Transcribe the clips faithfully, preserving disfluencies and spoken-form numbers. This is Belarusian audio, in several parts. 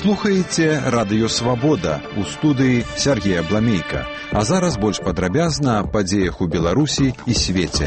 Слухаеце радыё «Свабода», у студыі Сергей Абламейка. А зараз больш падрабязна аб падзеях у Беларусі і свеце.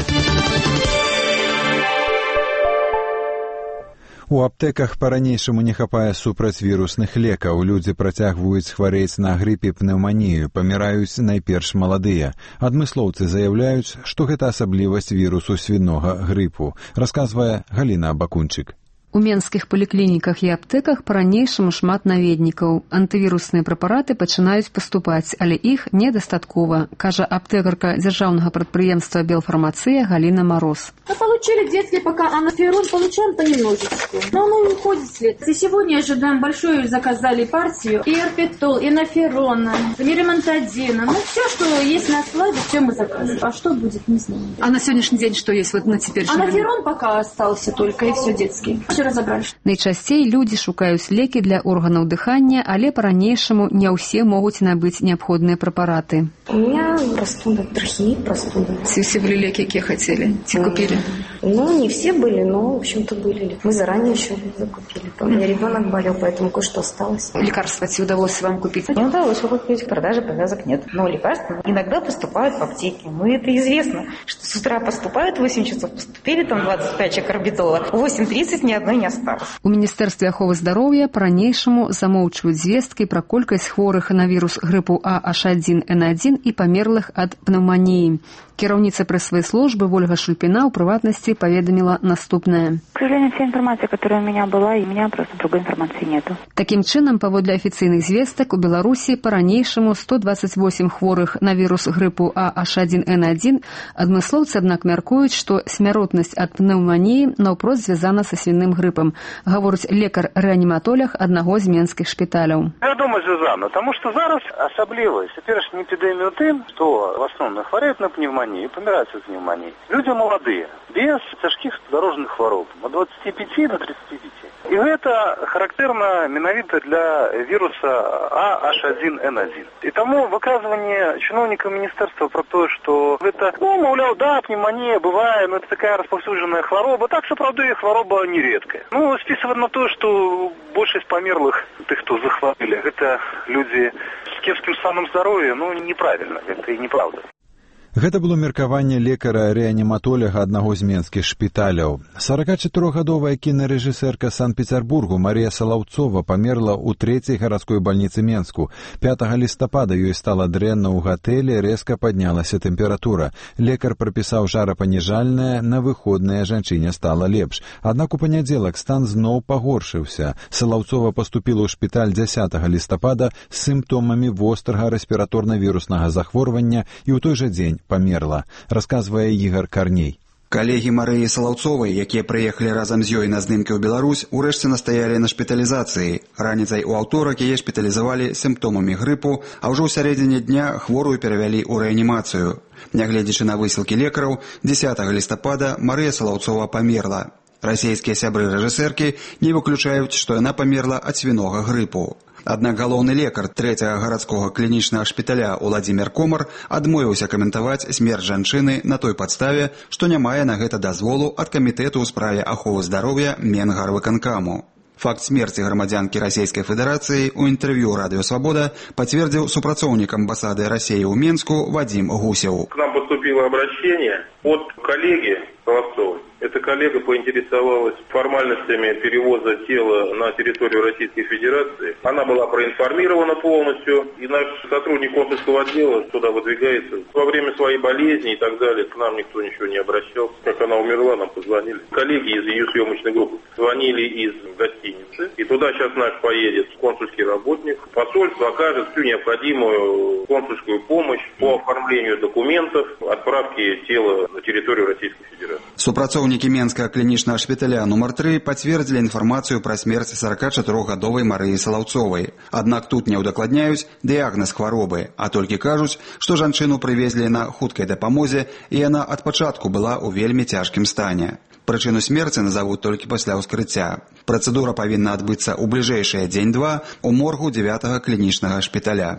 У аптэках па-ранейшаму не хапае супрацьвірусных лекаў. Людзі працягваюць хварэць на грып і пнеўманію, паміраюць найперш маладыя. Адмыслоўцы заяўляюць, што гэта асаблівасць вірусу свінога грыпу, расказвае Галіна Бакунчык. У менскіх паліклініках і аптэках па-ранейшаму шмат наведнікаў. Антывірусныя прэпараты пачынаюць паступаць, але іх недастаткова, кажа аптэкарка дзяржаўнага прадпрыемства «Белфармацыя» Галина Мороз. Мы получили детский пока анаферон, получаем понемножечку, но оно не уходит вслед. И сегодня ожидаем большую, заказали партию и эрпетол, и анаферона, и ремонтадина. Ну, все, что есть на складе, все мы заказываем. А что будет, не знаю. А на сегодняшний день что есть вот на теперь? Анаферон пока остался только, и все детский. Найчасцей людзі шукаюць лекі для органаў дыхання, але па-ранейшаму не ўсе могуць набыць неабходныя препараты. У меня простуда, трахеит, простуда. Все, все были леки, какие хотели? Те купили? Ну, не все были, но, в общем-то, были. Мы заранее еще закупили. У меня ребенок болел, поэтому кое-что осталось. Лекарства тебе удалось вам купить? Не удалось купить, в продаже повязок нет. Но лекарства иногда поступают в аптеки. Ну, это известно, что с утра поступают, в восемь часов поступили, там двадцать пять чек орбитола, в восемь тридцать ни одной не осталось. У Міністэрстве аховы здароўя па-ранейшаму замоўчваюць звесткі пра колькасць хворых на вірус грыпу А H один N один і памерлых ад пнеўманіі. Кіраўніца прэсавай службы Ольга Шульпіна ў прыватнасці паведаміла наступнае. К сожалению, вся информация, которая у меня была, и у меня просто другой информации нету. Такім чынам, паводле афіцыйных звестак, у Беларусі па-ранейшаму сто двадцать восемь хворых на вірус грыпу А H один N один. Адмыслоўцы, аднак, мяркуюць, што смяротнасць ад пнеўманіі наўпрост звязана са свіным грыпам, гаворыць лекар-рэаніматолог аднаго з менскіх шпіталяў. Я думаю, звязана, тому што зараз асаблівасць аперачнай эпідэміі ў тым, што в асноўным хварэюць на пневмонию, помирают от пневмонии. Люди молодые, без тяжких дорожных хвороб, от двадцати пяти до тридцати пяти. И это характерно менавіта для вируса А H один N один. И тому выказывание чиновника министерства про то, что это, ну, мовляв, да, пневмония бывает, но это такая расповсюдженная хвороба, так что, правда, и хвороба нередкая. Ну, списывать на то, что большинство померлых, тех, кто захворели, это люди с кепским станом здоровья, ну, неправильно, это и неправда. Гэта было меркаванне лекара-рэаніматолага аднаго з менскіх шпіталяў. сорокачатырохгадовая кінарэжысэрка Санкт-Петербургу Мария Салаўцова памерла ў трэцяй гарадской бальніцы Менску. пятага лістапада ёй стала дрэнна ў гатэлі, рэзка паднялася тэмпература. Лекар прапісаў жарапаніжальнае, на выходныя жанчыне стала лепш. Аднак у панядзелак стан зноў пагоршыўся. Салаўцова паступіла ў шпіталь дзясятага лістапада з сімптомамі вострага рэспіраторна-віруснага захворвання і ў той жа дзень памерла, расказвае Ігор Карней. Калегі Марыі Салаўцовай, якія прыехалі разам з ёй на здымкі ў Беларусь, урэшце настаялі на шпіталізацыі. Раніцай у аўторак яе шпіталізавалі з сімптомамі грыпу, а ўжо ў сярэдзіне дня хворую перавялі ў рэанімацыю. Нягледзячы на высылкі лекараў, дзясятага лістапада Марыя Салаўцова памерла. Расійскія сябры рэжысэркі не выключаюць, што яна памерла ад свінога грыпу. Аднак галоўны лекар трэцяга гарадскога клінічнага шпіталя Уладзімір Комар адмовіўся каментаваць смерць жанчыны на той падставе, што не мае на гэта дазволу ад камітэту ў справе аховы здароўя Менгарвыканкаму. Факт смерти громадянки Российской Федерации у интервью «Радио Свобода» подтвердил супрацовник амбассады России в Минску Вадим Гусев. К нам поступило обращение от коллеги Соловцовой. Эта коллега поинтересовалась формальностями перевоза тела на территорию Российской Федерации. Она была проинформирована полностью, и наш сотрудник консульского отдела туда выдвигается. Во время своей болезни и так далее к нам никто ничего не обращался. Как она умерла, нам позвонили. Коллеги из ее съемочной группы звонили из гостиницы, и туда сейчас наш поедет консульский работник. Посольство окажет всю необходимую консульскую помощь по оформлению документов, отправке тела на территорию Российской Федерации. Супрацоўнікі Менскага клінічнага шпіталя нумар тры пацвердзілі інфармацыю пра смерць сорокачатырохгадовай Марыі Салаўцовай. Аднак тут не ўдакладняюць дыягназ хваробы, а толькі кажуць, што жанчыну прывезлі на хуткай дапамозе, і яна ад пачатку была ў вельмі цяжкім стане. Прычыну смерці назавуць толькі пасля ўскрыцця. Працэдура павінна адбыцца ў бліжэйшыя дзень-два ў моргу дзевятага клінічнага шпіталя.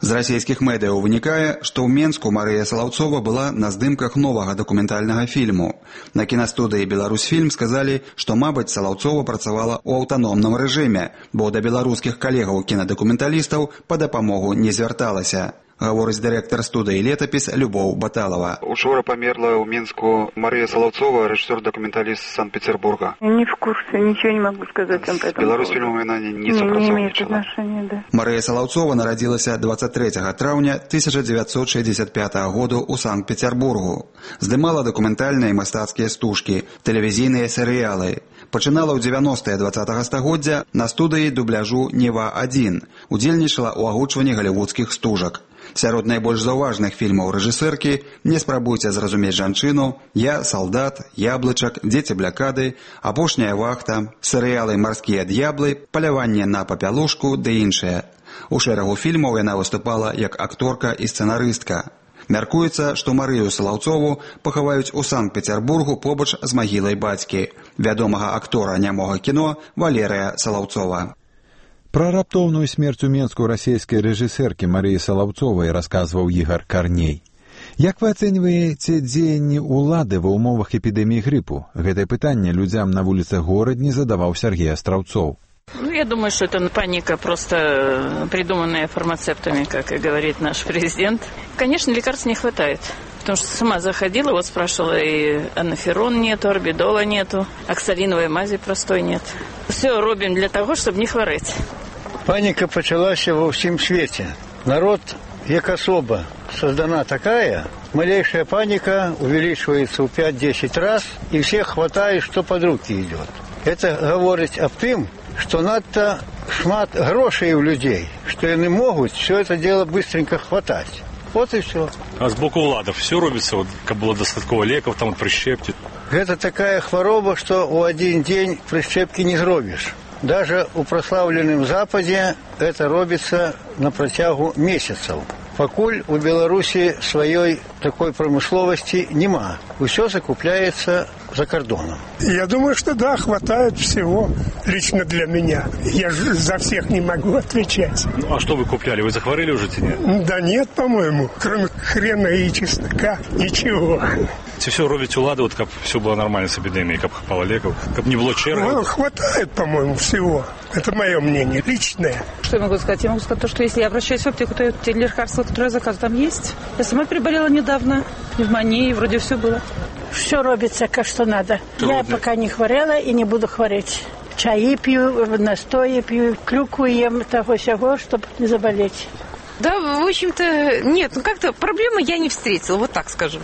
З расійскіх медыяў вынікае, што ў Менску Марыя Салаўцова была на здымках новага дакументальнага фільму. На кінастудыі «Беларусьфільм» сказалі, што, мабыць, Салаўцова працавала ў аўтаномным рэжыме, бо да беларускіх калегаў-кінадакументалістаў па дапамогу не звярталася. Гаворыць дырэктар студыі «Летапіс» Любоў Баталова. Учора памерла ў Мінску Мария Соловцова, режиссер-документалист Санкт-Петербурга. Не в курсе, ничего не могу сказать об этом. С Беларусьфильмом она не, не, не сопрацоўнічала. Не имеет отношения, да. Мария Соловцова нарадзілася двадцать третьего траўня тысяча девятьсот шестьдесят пятого году ў Санкт-Петербургу. Здымала дакументальныя і мастацкія стужкі, тэлевізійныя серыялы. Пачынала ў дзевяностыя двадцатага стагоддзя на студыі дубляжу «Нева один», удзельнічала ў агучванні галівудскіх стужак. Сярод найбольш заўважных фільмаў рэжысэркі «Не спрабуйце зразумець жанчыну», «Я салдат», «Яблычак», «Дзеці блякады», «Апошняя вахта», серыялы «Марскія д'яблы», «Паляванне на папялушку» ды іншыя. У шэрагу фільмаў яна выступала як акторка і сцэнарыстка. Мяркуецца, што Марыю Салаўцову пахаваюць у Санкт-Петербургу побач з магілай бацькі, вядомага актора нямога кіно Валерыя Салаўцова. Пра раптоўную смерць у Менску расійскай рэжысэркі Марыі Салаўцовай расказваў Ігар Карней. Як вы ацэньваеце дзеянні ўлады ва ўмовах эпідэміі грыпу? Гэтае пытанне людзям на вуліцах горадні задаваў Сергей Астраўцоў. Ну, я думаю, что это паника, просто придуманная фармацевтами, как и говорит наш президент. Конечно, лекарств не хватает. Потому что сама заходила, вот спрашивала, и анаферон нету, орбидола нету, оксалиновой мази простой нет. Все робим для того, чтобы не хворать. Паника пачалася во всем свете. Народ, як особа, создана такая, малейшая паника увеличивается в пять-десять раз, и всех хватает, что под руки идет. Это говорит об том, что надто шмат грошей у людей, что они могут все это дело быстренько хватать. Вот и все. А с боку уладов все робится, вот, как было достатково леков, там вот прищепки. Это такая хвороба, что у один день прищепки не зробишь. Даже у прославленном Западе это робится на протягу месяцев. Покуль у Беларуси своей такой промысловости нема. Все закупляется за кордоном. Я думаю, что да, хватает всего лично для меня. Я же за всех не могу отвечать. Ну, а что вы купляли? Вы захворели уже нет? Да нет, по-моему. Кроме хрена и чеснока, ничего. Ці все робить улады, вот как все было нормально с эпидемией, как хапало леков, как не было черга? Ну, хватает, по-моему, всего. Это мое мнение, личное. Что я могу сказать? Я могу сказать то, что если я обращаюсь в аптеку, то те лекарства, которые я заказываю, там есть. Я сама переболела недавно, пневмонией, вроде все было. Все робится, как что надо. Что я робит? Пока не хворела и не буду хвореть. Чаи пью, настои пью, клюкву ем, того-сего, чтобы не заболеть. Да, в общем-то, нет, ну как-то проблемы я не встретила, вот так скажем.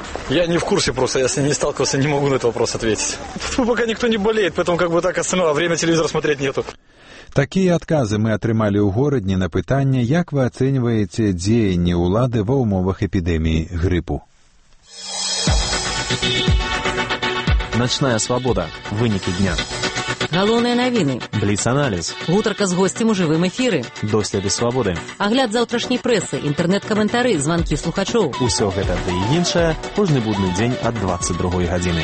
Я не в курсе просто, я с ним не сталкивался, не могу на этот вопрос ответить. Пока никто не болеет, поэтому как бы так остальное, время телевизора смотреть нету. Такія адказы мы атрымалі ў горадні на пытанне, як вы ацэньваеце дзеянні ўлады ва ўмовах эпідэміі грыпу. Ночная свобода. Вынікі дня. Галоўныя навіны. Бліц-аналіз. Гутарка з госцем у жывым эфіры. Доследы свабоды. Агляд заўтрашняй прэсы, інтэрнэт-каментары, званкі слухачоў. Усё гэта ды і іншае кожны будны дзень ад дваццаць другой гадзіны.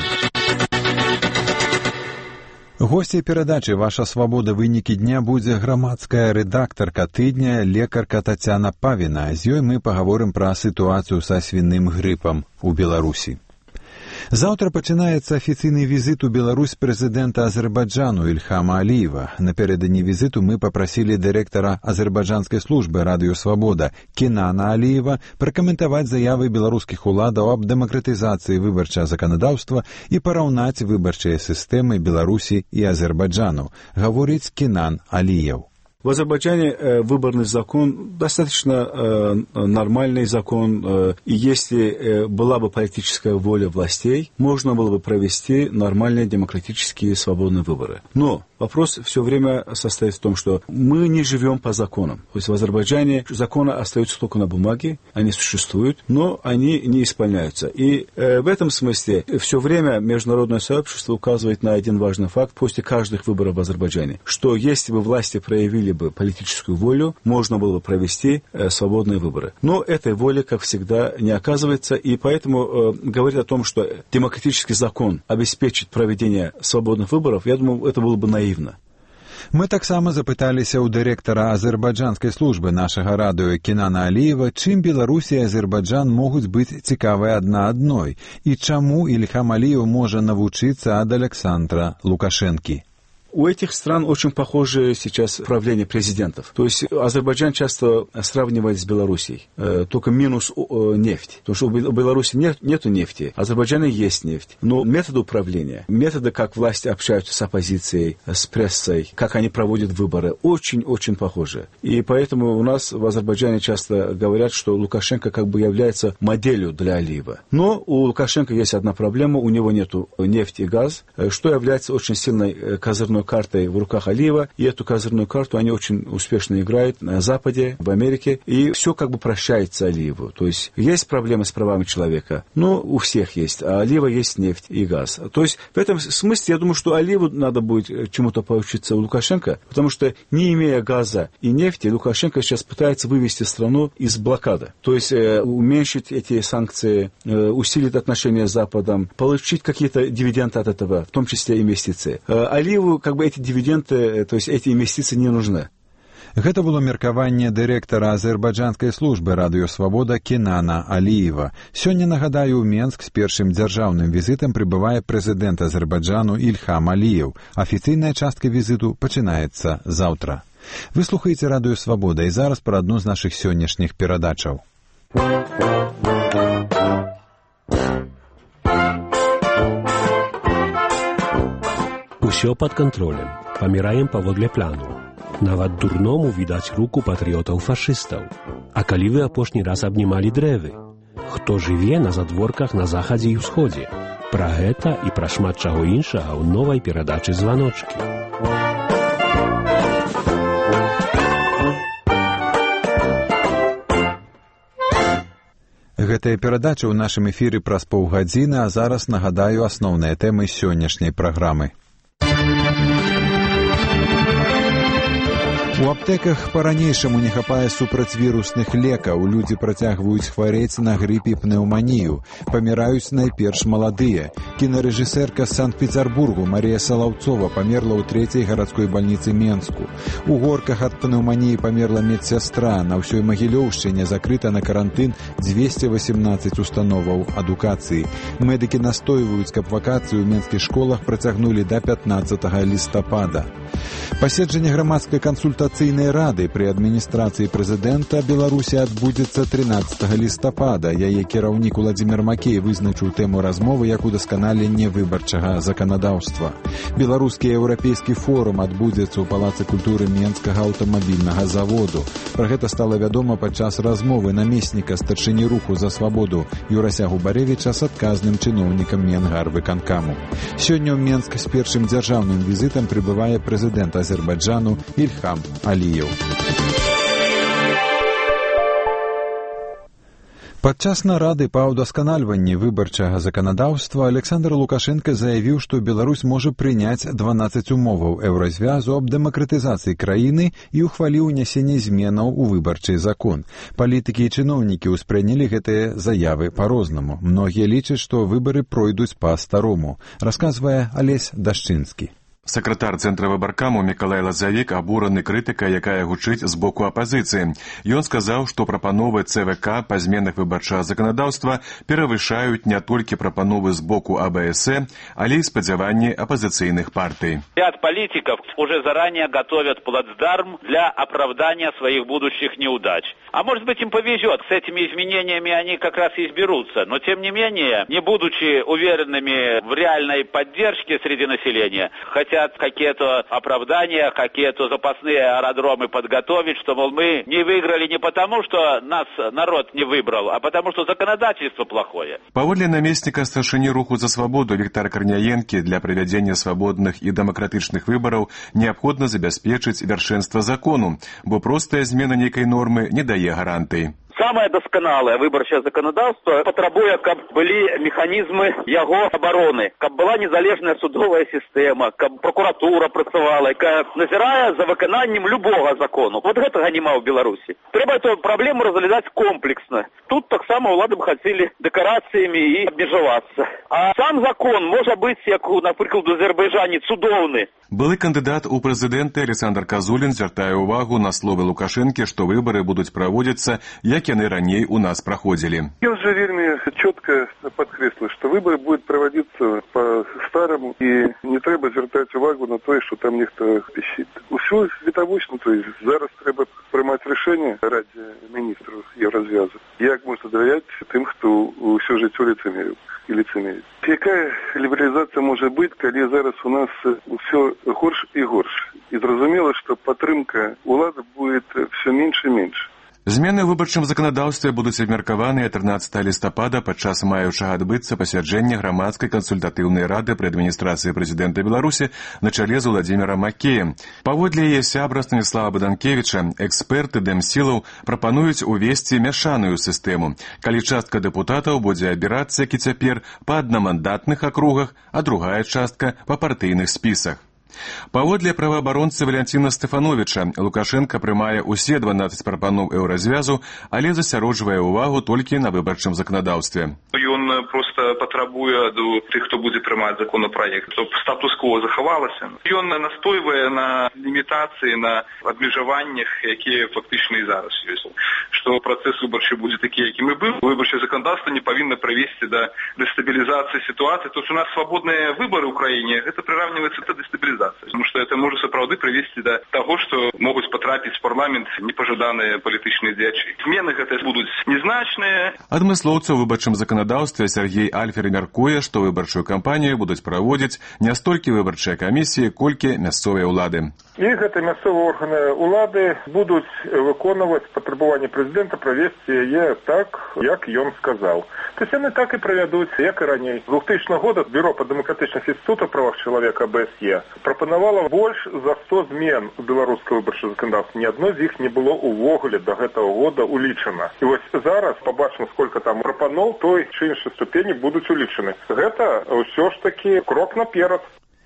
Госцей перадачы «Ваша свабода. Вынікі дня» будзе грамадская рэдактарка тыдня, лекарка Тацяна Павіна. З ёй мы пагаворым пра сітуацыю са свіным грыпам у Беларусі. Заўтра пачынаецца афіцыйны візіт у Беларусь прэзідэнта Азербайджану Ільхама Аліева. Напярэдадні візіту мы папрасілі дырэктара азербайджанскай службы «Радыё Свабода» Кенана Аліева пракаментаваць заявы беларускіх уладаў аб дэмакратызацыі выбарчага заканадаўства і параўнаць выбарчыя сістэмы Беларусі і Азербайджану, гаворыць Кенан Аліев. В Азербайджане э, выборный закон достаточно э, нормальный закон, э, и если э, была бы политическая воля властей, можно было бы провести нормальные демократические свободные выборы. Но вопрос все время состоит в том, что мы не живем по законам. То есть в Азербайджане законы остаются только на бумаге, они существуют, но они не исполняются. И э, в этом смысле все время международное сообщество указывает на один важный факт после каждых выборов в Азербайджане, что если бы власти проявили бы политическую волю, можно было бы провести э, свободные выборы. Но этой воли, как всегда, не оказывается, и поэтому э, говорить о том, что демократический закон обеспечит проведение свободных выборов, я думаю, это было бы наивно. Мы таксама запыталіся ў дырэктара азербайджанскай службы нашага радыё Кенана Алиева, чым Беларусі і Азербайджан могуць быць цікавыя адна адной, і чаму Ильхам Алиев можа навучыцца ад Александра Лукашенки. У этих стран очень похоже сейчас правление президентов. То есть Азербайджан часто сравнивает с Белоруссией. Э, только минус э, нефть. Потому что у Беларуси нет, нету нефти, а Азербайджана есть нефть. Но методы управления, методы, как власти общаются с оппозицией, с прессой, как они проводят выборы, очень-очень похожи. И поэтому у нас в Азербайджане часто говорят, что Лукашенко как бы является моделью для Алиева. Но у Лукашенко есть одна проблема, у него нету нефти и газ, что является очень сильной козырной картой в руках Алиева, и эту козырную карту они очень успешно играют на Западе, в Америке, и все как бы прощается Алиеву. То есть есть проблемы с правами человека, но у всех есть, а Алиева есть нефть и газ. То есть в этом смысле я думаю, что Алиеву надо будет чему-то поучиться у Лукашенко, потому что не имея газа и нефти, Лукашенко сейчас пытается вывести страну из блокады. То есть э, уменьшить эти санкции, э, усилить отношения с Западом, получить какие-то дивиденды от этого, в том числе инвестиции. Э, Алиеву как бы эти дивиденды, то есть эти инвестиции не нужны. Гэта было меркаванне дырэктара азербайджанскай службы радыё Свабода Кенана Алиева. Сёння, нагадаю, у Менск з першым дзяржаўным візітам прыбывае прэзідэнт Азербайджану Ильхам Алиев. Афіцыйная частка візіту пачынаецца заўтра. Вы слухаеце радыё Свабода, і зараз пра адну з нашых сённяшніх перадачаў. Усё пад кантролем. Паміраем паводле плану. Нават дурному відаць руку патрыётаў-фашыстаў. А калі вы апошні раз абнімалі дрэвы? Хто жыве на задворках на захадзе і ўсходзе? Пра гэта і пра шмат чаго іншага ў новай перадачы «Званочкі». Гэтая перадача ў нашым эфіры праз паўгадзіны, а зараз нагадаю асноўныя тэмы сённяшняй праграмы. У аптэках па-ранейшаму не хапае супрацьвірусных лекаў. Людзі працягваюць хварэць на грып і пнеўманію. Паміраюць найперш маладыя. Кінарэжысэрка з Санкт-Пецярбургу Марія Салаўцова памерла ў трэцяй гарадской бальніцы Менску. У Горках ад пнеўманіі памерла медсястра. На ўсёй Магілёўшчыне закрыта на карантын дзвесце васемнаццаць установаў адукацыі. Медыкі настойваюць, каб вакацыі ў менскіх школах працягнулі да пятнаццатага лістапада. Паседжанне грамадскай кансультацыйнай рады пры адміністрацыі прэзідэнта Беларусі адбудзецца трынаццатага лістапада. Яе кіраўнік Уладзімір Макей вызначыў тэму размовы як удасканаленне выбарчага заканадаўства. Беларускі еўрапейскі форум адбудзецца ў палацы культуры Менскага аўтамабільнага заводу. Пра гэта стала вядома падчас размовы намесніка старшыні руху за свабоду Юрася Губарэвіча з адказным чыноўнікам Менгарвыканкаму. Сёння ў Менск з першым дзяржаўным візітам прыбывае прэзідэнт Азербайджану Ильхам Алиев. Падчас нарады па ўдасканальванні выбарчага заканадаўства Александр Лукашенко заявіў, што Беларусь можа прыняць дванаццаць умоваў еўразвязу аб дэмакратызацыі краіны і ухваліў унясенне зменаў у выбарчы закон. Палітыкі і чыноўнікі ўспрынялі гэтыя заявы па-рознаму. Многія лічаць, што выбары пройдуць па-старому, расказвае Алесь Дашчынскі. Сакратар Цэнтра выбаркаму Мікалай Лазавік абураны крытыкай, якая гучыць з боку апазіцыі. Ён сказаў, што прапановы ЦВК па зменах выбарчага заканадаўства перавышаюць не толькі прапановы з боку АБС, але і спадзяванні апозіцыйных партый. Ряд политиков уже заранее готовят плацдарм для оправдания своих будущих неудач. А может быть, им повезет, с этими изменениями они как раз и изберутся. Но тем не менее, не будучи уверенными в реальной поддержке среди населения, хотят какие-то оправдания, какие-то запасные аэродромы подготовить, что, мол, мы не выиграли не потому, что нас народ не выбрал, а потому, что законодательство плохое. Паводле намесніка старшыні руху за свабоду Віктара Карняенкі, для правядзення свабодных і дэмакратычных выбараў неабходна забяспечыць вяршэнства закону, бо простая змена нейкай нормы не дае гарантый. самае дасканалае выбарчае заканадаўства патрабуе, каб былі механізмы яго абароны, каб была незалежная судовая сістэма, каб прокуратура працавала, якая назірае за выкананнем любога закону. Вот гэтага няма ў Беларусі. Трэба эту праблему разглядаць комплексна. Тут таксама ўлады б хацелі дэкарацыямі і абмежавацца. А сам закон можа быць, як, напрыклад, у Азербайджане, цудоўны. Былы кандыдат у прэзідэнты Александр Казулін звяртае ўвагу на словы Лукашэнкі, што выбары будуць праводзіцца, як яны раней у нас праходзілі. Ён жа вельмі чётка падкрэсліў, што выбары будуць праводзіцца па-стараму і не трэба звяртаць увагу на тое, што там нехта пішыць. Усё відавочна, то есть зараз трэба прымаць рашэнне Радзе міністраў Еўразвязу. Як можна давяряць тым, хто ўсё жыццё лицемеріў і лицемеріць. Якая лібералізацыя можа быць, калі зараз у нас ўсё горш і горш. І зразумела, што падтрымка ўлады будзе все менш і менш. Змены ў выбарчым заканадаўстве будуць абмеркаваныя трынаццатага лістапада падчас маючага адбыцца пасяджэння грамадскай кансультатыўнай рады пры адміністрацыі прэзідэнта Беларусі на чале з Уладзімірам Макеем. Паводле яе сябра Станіслава Баданкевіча, эксперты Дэмсілаў прапануюць увесці мяшаную сістэму, калі частка дэпутатаў будзе абірацца, як і цяпер, па аднамандатных акругах, а другая частка па партыйных спісах. Паводле праваабаронцы Валянціна Стэфановіча, Лукашенка прымае ўсе дванаццаць прапаноў Еўразвязу, але засяроджвае ўвагу толькі на выбарчым заканадаўстве. Ён проста патрабуе ад тых, хто будзе прымаць законапраект, каб статус-кво захавалася. Ён настойвае на лімітацыі, на абмежаваннях, якія фактычна і зараз ёсць. Што працэс выбарчы будзе такі, якім і быў. Выбарчае заканадаўства не павінна прывесці да дэстабілізацыі сітуацыі. То есть у нас свабодныя выбары ў краіне, гэта прыравніваецца да дэстабілізацыі. Потому что это может сапраўды привести до того, что могут потрапить в парламент непожаданные политичные дзячы. Змены гэтыя будуць незначныя. Адмыслоўца ў выбарчым заканадаўстве Сергей Альфер мяркуе, што выбарчую кампанію будуць праводзіць не столькі выбарчыя камісіі, колькі мясцовыя ўлады. І гэта мясцовыя органы ўлады будуць выконваць патрабаванні прэзідэнта правесці яе так, як ён сказаў. То есть яны так і правядуць, як і раней. З двухтысячнага года Бюро па дэмакратычных інстытутах правах чалавека бэ эс е прапанавала больш за сто змен у беларускай выбарчай заканадаўстве. Ні адно з іх не было ўвогуле да гэтага года улічана. І вось зараз пабачым, сколько там прапаноў, той чи іншай ступені будуць улічаны. Гэта ўсё ж такі крок наперад.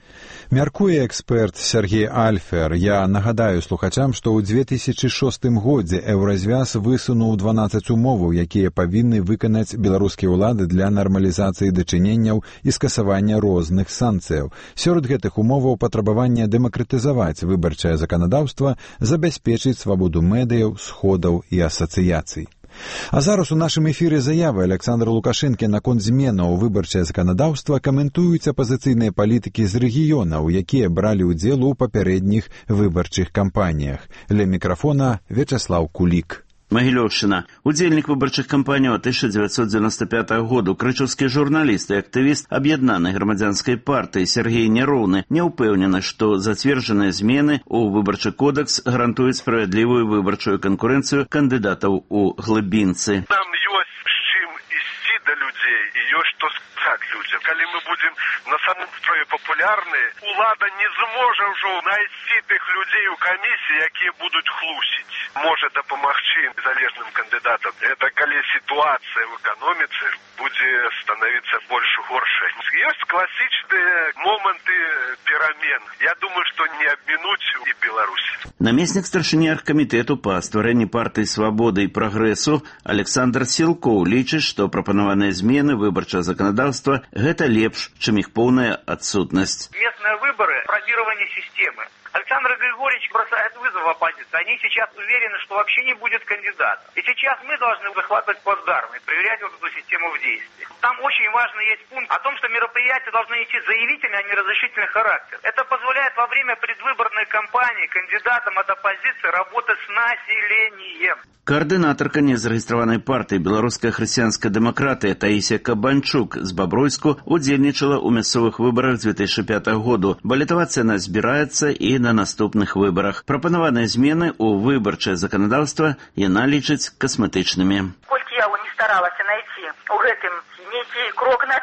Мяркуе эксперт Сергей Альфер. Я нагадаю слухачам, што ў дзве тысячы шостым годзе Еўразвяз высунуў дванаццаць умоваў, якія павінны выканаць беларускія ўлады для нармалізацыі дачыненняў і скасавання розных санкцыяў. Сярод гэтых умоваў патрабаванне дэмакратызаваць выбарчае заканадаўства, забяспечыць свабоду медыяў, сходаў і асацыяцый. А зараз у нашым эфіры заявы Александра Лукашэнкі наконт зменаў у выбарчае заканадаўства каментуюць апазіцыйныя палітыкі з рэгіёнаў, якія бралі ўдзел у папярэдніх выбарчых кампаніях. Ля мікрафона Вячаслаў Кулік. Магілёўшчына. Удзельнік выбарчых кампаній тысяча дзевяцьсот дзевяносто пятага году, крычаўскі журналіст і актывіст аб'яднанай грамадзянскай партыі Сергей Няроўны не ўпэўнены, што зацверджаныя змены ў выбарчы кодекс гарантуюць справядлівую выбарчую канкурэнцыю кандыдатаў у глыбінцы. Нам ёсць з чым ісці да людзей і ёсць што сказаць людзям. Калі мы будзем на самом справе папулярныя, улада не зможа ўжо знайсці тых людзей у камісіі, якія будуць хлусіць. Можа дапамагчы незалежным кандыдатам. Это калі ситуация в экономице будет становиться больше горшей. Есть классические моменты перемен. Я думаю, что не обминуть и Беларусь. Намеснік старшыні аргкамітэту па стварэнні партыі свабоды і прагрэсу Александр Сілкоў лічыць, што прапанаваныя змены выбарчага заканадаўства гэта лепш, чым іх поўная адсутнасць. Местные выборы, пробирование системы. Александр Григорьевич бросает вызов оппозиции. Они сейчас уверены, что вообще не будет кандидата. И сейчас мы должны захватывать плацдарм и проверять вот эту систему в действии. Там очень важный есть пункт о том, что мероприятия должны нести заявительный, а не разрешительный характер. Это позволяет во время предвыборной кампании кандидатам от оппозиции работать с населением. Координатарка незарэгістраванай партыі «Беларуская хрысціянская дэмакратыя» Таісія Кабанчук з Бабруйску удзельнічала ў мясцовых выбарах дзве тысячы пятага году. Балетавацца яна збіраецца і на наступных выбарах. Прапанаваныя змены ў выбарчае заканадаўства яна лічыць касметычнымі. Колькі я не старалася найти у гэтым нейкі крок наперед,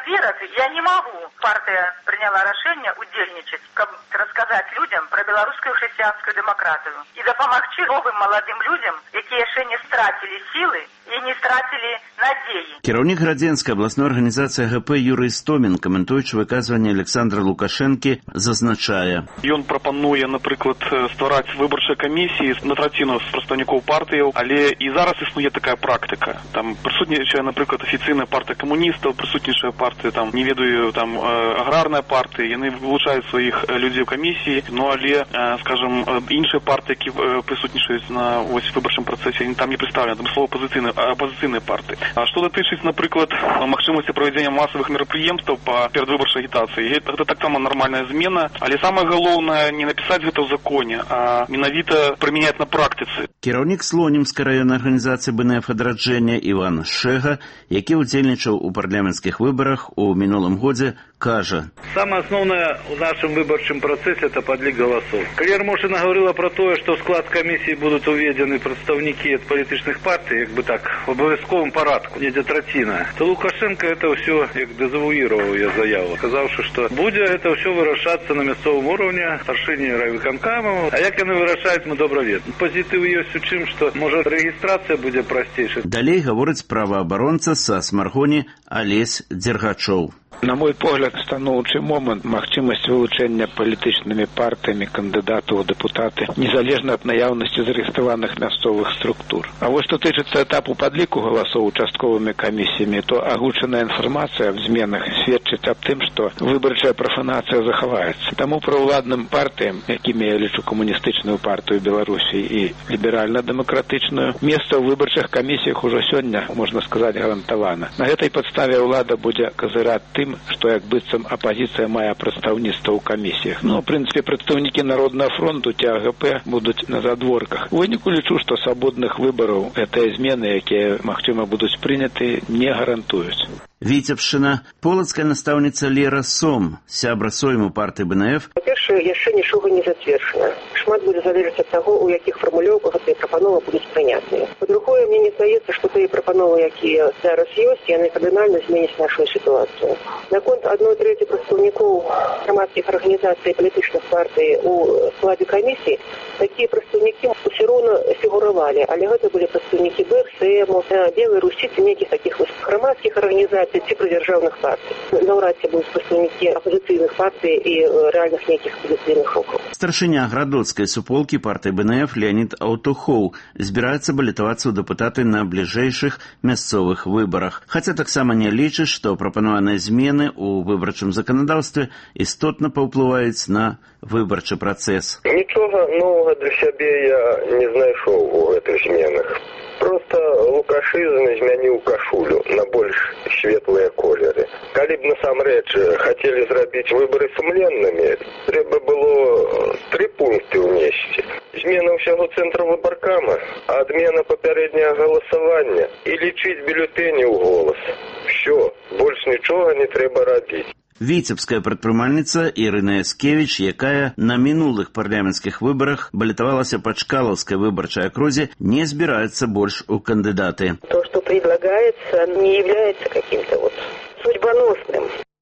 Наперед я не могу. Партия приняла решение удельничать, как рассказать людям про белорусскую христианскую демократию и допомогти новым молодым людям, які ще не стратили силы и не стратили надеи. Кіраўнік Градзенскай абласной арганізацыі ГП Юрый Істомін, каментуючы выказванне Александра Лукашэнкі, зазначае. Ён прапануе, напрыклад, ствараць выбарчыя камісіі на траціну з прадстаўнікоў партыяў, але і зараз існуе такая практыка. Там прысутнічае, напрыклад, афіцыйная партыя камуністаў, прысутнічае партыя, там, не ведаю, там, аграрная партыя, яны вылучаюць сваіх людзей у камісіі, ну, але, скажем, іншыя партыі, які прысутнічаюць на ось выбарчым працэсе, яны там не прадстаўлены, там слова апозіцыйныя, апозіцыйныя партыі. А што датычыць, напрыклад, магчымасці правядзення масавых мерапрыемстваў па перадвыбарчай агітацыі, гэта таксама нармальная змена, але самае галоўнае не напісаць гэта ў законе, а менавіта прымяняць на практыцы. Кіраўнік Слонімскай раённай арганізацыі БНФ адраджэння Іван Шэга, які ўдзельнічаў у парламенцкіх выбарах у мінулым годзе, кажа. Самое основное в нашем выборчем процессе – это подлик голосов. Калі Ярмошина говорила про то, что в склад комиссии будут уведены представники от политичных партий, как бы так, в обовязковом порядку, недзе траціна, то Лукашенко это все как дезавуировал я заяву, сказавши, что будет это все вырашаться на местном уровне, старшині райвиконкамов, а як вони вирашають, ми добре ведаємо. Позитив є у чим, що може регістрація буде простіше. Далей гаворыць праваабаронца са Смаргоні Алесь Дзергачоў. На мой погляд, станоўчы момант магчымасць вылучэння палітычнымі партыямі кандыдатаў у дэпутаты незалежна ад наяўнасці зарэгістраваных мясцовых структур. А вось што тычыцца этапу падліку галасоў участковымі камісіямі, то агучаная інфармацыя аб зменах сведчыць аб тым, што выбарчая прафанацыя захаваецца. Таму праўладным партыям, якімі я лічу камуністычную партыю Беларусі і ліберальна-дэмакратычную, месца ў выбарчых камісіях ужо сёння, можна сказаць, гарантавана. На гэтай падставе ўлада будзе казыраць тым, што як быццам апазіцыя мае прадстаўніцтва ў камісіях. Ну, в прынцыпе, прадстаўнікі Народнага фронту ці АГП будуць на задворках. У выніку лічу, што свабодных выбараў гэтыя змены, якія, магчыма, будуць прыняты, не гарантуюць. Віцебшчына. Полацкая настаўніца Лера Сом, сябра сойму партыі БНФ. Па-першае, яшчэ нічога не зацверджана. Шмат будзе залежаць ад таго, у якіх фармулёўках гэтыя прапановы будуць прынятыя. Па-другое, мне не здаецца, што тыя прапановы, якія зараз ёсць, яны кардынальна зменяць нашу сітуацыю. Наконт адной трэці прадстаўнікоў грамадскіх арганізацый і палітычных партый у складзе камісіі, такія прадстаўнікі ўсё роўна фігуравалі, але гэта былі прадстаўнікі БРСМ, Белай Русі ці нейкіх такіх грамадскіх арганізацый ці прыдзяржаўных партый. Наўрад ці будуць прадстаўнікі апозіцыйных партый і рэальных нейкіх апозіцыйных рухаў. Старшыня градоцкай суполкі партыі БНФ Леонид Аўтухоў збіраецца балітавацца ў дэпутаты на бліжэйшых мясцовых выбарах. Хаця таксама не лічыць, што прапанаваныя змены ў выбарчым заканадаўстве істотна паўплываюць на выбарчы працэс. Нічога новага для сябе я не знайшоў у гэтых зменах. Просто лукашызм змяніў кашулю на больш светлыя колеры. Калі б насамрэч хацелі зрабіць выбары сумленнымі, трэба было тры пункты ўнесці. Змена ўсяго цэнтра выбаркама, адмена папярэдняга галасавання і лічыць бюлетэні ў голас. Всё, больш нічога не трэба рабіць. Віцебская прадпрымальніца Ірына Яскевіч, якая на мінулых парламенцкіх выбарах балітавалася па Чкалаўскай выбарчай акрузе, не збіраецца больш у кандыдаты. То, что предлагается, не является каким-то вот судьбоносным.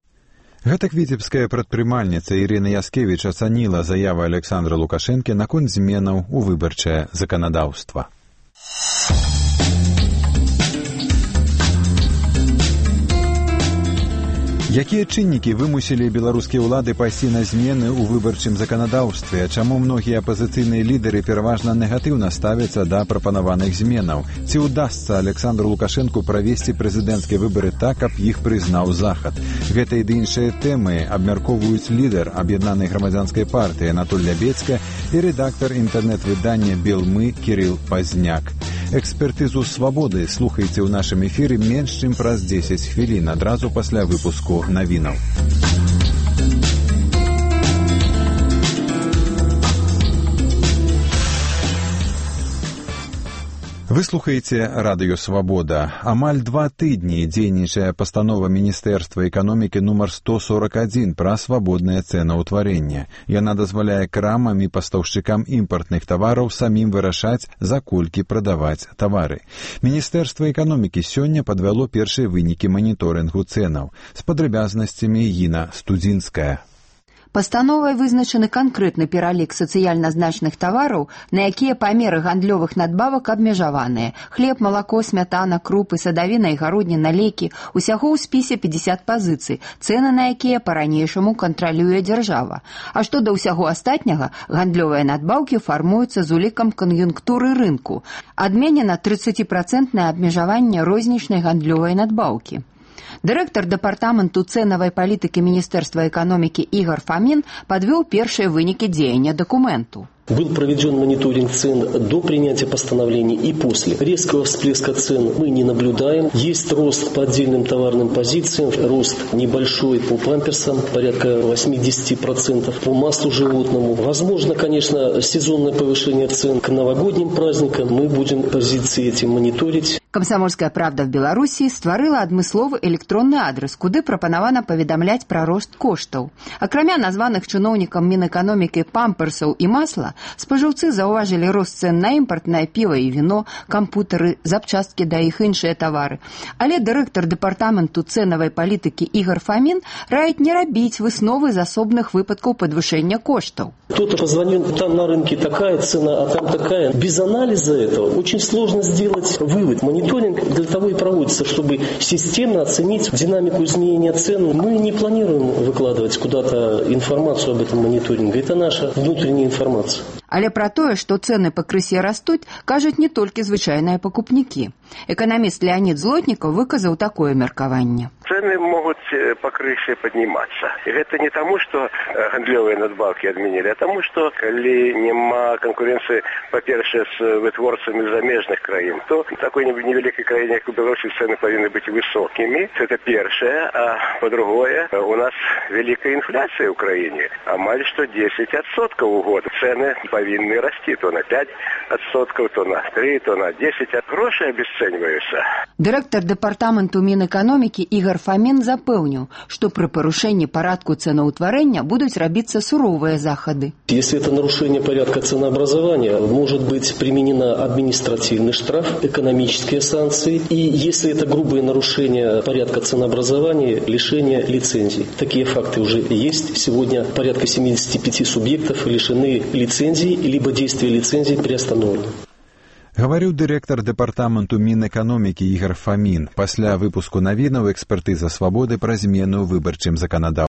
Гэтак віцебская прадпрымальніца Ірына Яскевіч ацаніла заяву Александра Лукашэнкі наконт зменаў у выбарчае заканадаўства. Якія чыннікі вымусілі беларускія ўлады пайсці на змены ў выбарчым заканадаўстве? Чаму многія апазіцыйныя лідары пераважна негатыўна ставяцца да прапанаваных зменаў? Ці ўдасца Александру Лукашэнку правесці прэзідэнцкія выбары так, каб іх прызнаў Захад? Гэта і іншыя тэмы абмяркоўваюць лідар аб'яднанай грамадзянскай партыі Анатоль Лябецька і рэдактар інтэрнэт-выдання «Белмы» Кірыл Пазняк. Экспертызу «Свабоды» слухайце ў нашым эфіры менш чым праз дзесяць хвілін адразу пасля выпуску навінаў. Вы слухаеце радыё «Свабода». Амаль два тыдні дзейнічае пастанова Міністэрства эканомікі нумар сто сорок адзін пра свабоднае цэнаўтварэнне. Яна дазваляе крамам і пастаўшчыкам імпартных тавараў самім вырашаць, за колькі прадаваць тавары. Міністэрства эканомікі сёння падвяло першыя вынікі маніторынгу цэнаў. З падрабязнасцямі Гіна Студзінская. Пастановай вызначаны канкрэтны пералік сацыяльна значных тавараў, на якія памеры гандлёвых надбавак абмежаваныя. Хлеб, малако, смятана, крупы, садавіна і гародніна, лекі. Усяго ў спісе пятьдесят пазіцый, цэны на якія па-ранейшаму кантралюе дзяржава. А што да ўсяго астатняга, гандлёвыя надбаўкі фармуюцца з улікам кан'юнктуры рынку. Адменена тридцатипроцентнае абмежаванне рознічнай гандлёвай надбаўкі. Дырэктар дэпартаменту цэнавай палітыкі Міністэрства эканомікі Ігор Фамін падвёў першыя вынікі дзеяння дакументу. Был проведен мониторинг цен до принятия постановлений и после. Резкого всплеска цен мы не наблюдаем. Есть рост по отдельным товарным позициям, рост небольшой по памперсам, порядка восемьдесят процентов, по маслу животному. Возможно, конечно, сезонное повышение цен к новогодним праздникам. Мы будем позиции эти мониторить. Камсамольская правда в Беларусі стварыла адмысловы электронны адрес, куды прапанавана паведамляць пра рост коштаў. Акрамя названых чыноўнікам Мінэканомікі памперсаў і масла, спажыўцы заўважылі рост цэн на імпартнае піва і віно, кампутары, запчасткі да іх іншыя тавары. Але дырэктар дэпартаменту цэнавай палітыкі Ігор Фамін раіць не рабіць высновы з асобных выпадкаў падвышэння коштаў. Кто-то позвонил, там на рынке такая цена, а там такая. Без анализа этого очень сложно сделать вывод. Мониторинг для того и проводится, чтобы системно оценить динамику изменения цен. Мы не планируем выкладывать куда-то информацию об этом мониторинге. Это наша внутренняя информация. Але пра тое, што цэны пакрысе растуць, кажуць не толькі звычайныя пакупнікі. Эканаміст Леонид Злотнікаў выказаў такое меркаванне. Цены могут по крыше подниматься. И это не тому, что гандлевые надбавки отменили, а тому, что коли нема конкуренции, по-перше, с вытворцами замежных краин, то в такой невеликой краине, как у Беларуси, цены повинны быть высокими. Это первое. А по-другое, у нас великая инфляция в Украине. Амаль что десять процентов в год. Цены повинны расти то на пять процентов, то на три, то на десять. А гроши обесцениваются. Дырэктар дэпартаменту Мінэканомікі Ігор Фамін запэўніў, што пры парушэнні парадку цэнаўтварэння будуць рабіцца суровыя захады. Если это нарушение порядка ценообразования, может быть применена административный штраф, экономические санкции. И если это грубое нарушение порядка ценообразования, лишение лицензий. Такие факты уже есть. Сегодня порядка семьдесят пять субъектов лишены лицензий, либо действие лицензий приостановлено. Гаварыў дырэктар дэпартаменту Мінэканомікі Ігор Фамін пасля выпуску навінаў экспертыза «Свабоды» пра змены ў выбарчым заканадаўстве.